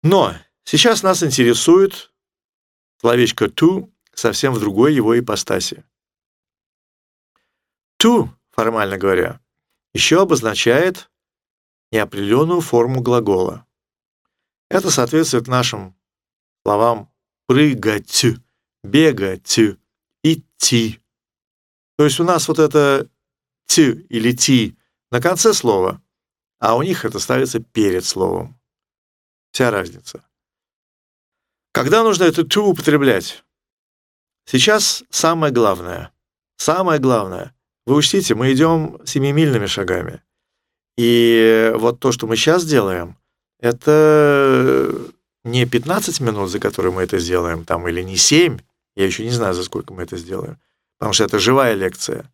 Но сейчас нас интересует словечко to совсем в другой его ипостаси. To, формально говоря, еще обозначает неопределенную форму глагола. Это соответствует нашим словам прыгать, бегать, идти. То есть у нас вот это «т» или «ти» на конце слова, а у них это ставится перед словом. Вся разница. Когда нужно это «to» употреблять? Сейчас самое главное. Самое главное. Вы учтите, мы идем семимильными шагами. И вот то, что мы сейчас делаем, это не 15 минут, за которые мы это сделаем, там, или не 7, я еще не знаю, за сколько мы это сделаем, потому что это живая лекция.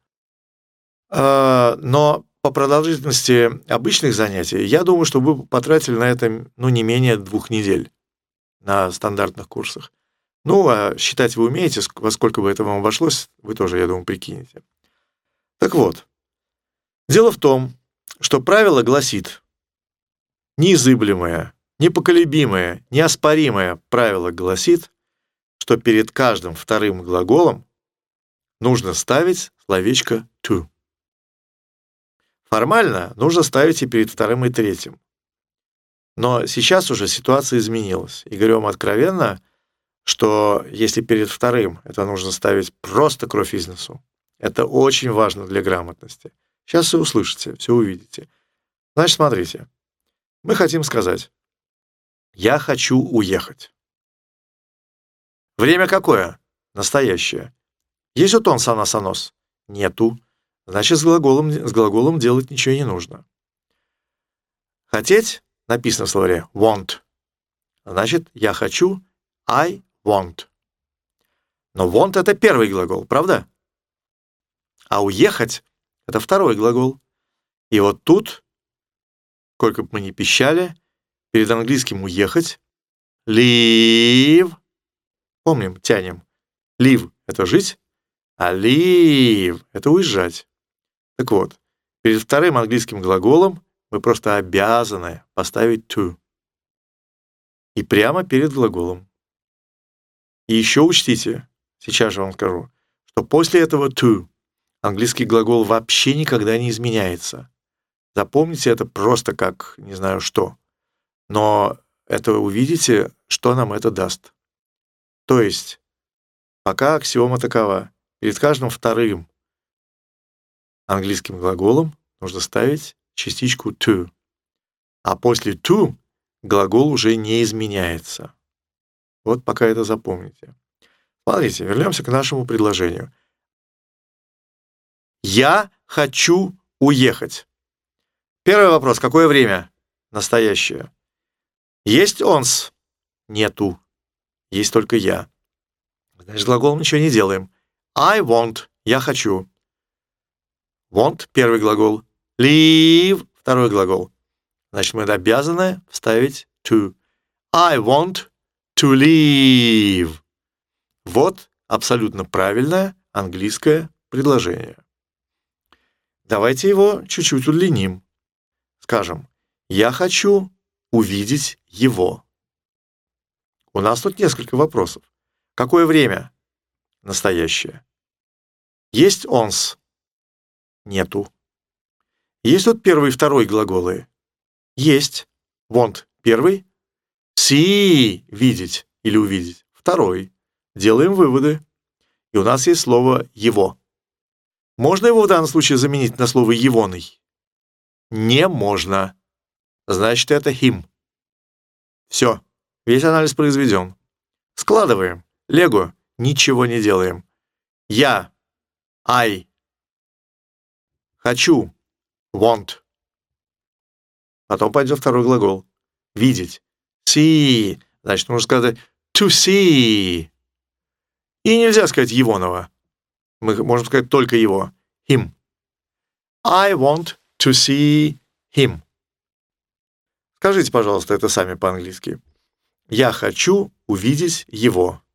Но по продолжительности обычных занятий, я думаю, что вы потратили на это не менее 2 недель на стандартных курсах. А считать вы умеете, во сколько бы это вам обошлось, вы тоже, я думаю, прикинете. Так вот, дело в том, что правило гласит, неизыблемое, непоколебимое, неоспоримое правило гласит, что перед каждым вторым глаголом нужно ставить словечко to. Формально нужно ставить и перед вторым, и третьим. Но сейчас уже ситуация изменилась. И говорю вам откровенно, что если перед вторым это нужно ставить просто кровь из носу, это очень важно для грамотности. Сейчас все услышите, все увидите. Значит, смотрите. Мы хотим сказать «я хочу уехать». Время какое? Настоящее. Есть вот он санас-анос? Нету. Значит, с глаголом делать ничего не нужно. Хотеть написано в словаре want. Значит, я хочу I want. Но want — это первый глагол, правда? А уехать — это второй глагол. И вот тут, сколько бы мы ни пищали, перед английским уехать leave. Помним, тянем. Live — это жить, а leave — это уезжать. Так вот, перед вторым английским глаголом мы просто обязаны поставить to. И прямо перед глаголом. И еще учтите, сейчас же вам скажу, что после этого to английский глагол вообще никогда не изменяется. Запомните это просто как не знаю что. Но это вы увидите, что нам это даст. То есть, пока аксиома такова. Перед каждым вторым английским глаголом нужно ставить частичку to. А после to глагол уже не изменяется. Вот пока это запомните. Смотрите, вернемся к нашему предложению. Я хочу уехать. Первый вопрос. Какое время? Настоящее. Есть онс? Нету. Есть только я. Значит, глаголом ничего не делаем. I want. Я хочу. Want — первый глагол. Leave — второй глагол. Значит, мы обязаны вставить to. I want to leave. Вот абсолютно правильное английское предложение. Давайте его чуть-чуть удлиним. Скажем, я хочу увидеть его. У нас тут несколько вопросов. Какое время? Настоящее. Есть онс? Нету. Есть тут первый и второй глаголы? Есть. Want — первый. See — видеть или увидеть. Второй. Делаем выводы. И у нас есть слово «его». Можно его в данном случае заменить на слово «егоный»? Не можно. Значит, это him. Все. Весь анализ произведен. Складываем. Лего. Ничего не делаем. Я. I. Хочу. Want. Потом пойдет второй глагол. Видеть. See. Значит, нужно сказать to see. И нельзя сказать егоного. Мы можем сказать только его. Him. I want to see him. Скажите, пожалуйста, это сами по-английски. Я хочу увидеть его.